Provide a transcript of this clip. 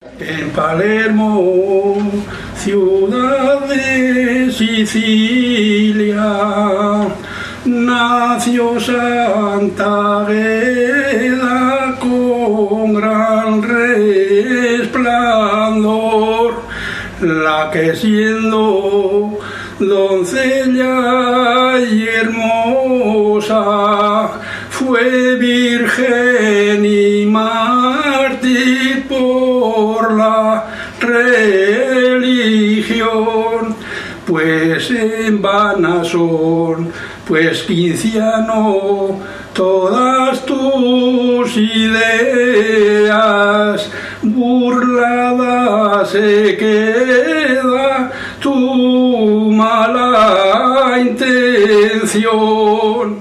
En Palermo, ciudad de Sicilia, nació Santa Águeda con gran resplandor, la que siendo doncella y hermosa fue virgen y mártir por la religión, pues en vana son, pues quinciano, todas tus ideas, burlada se queda tu mala intención.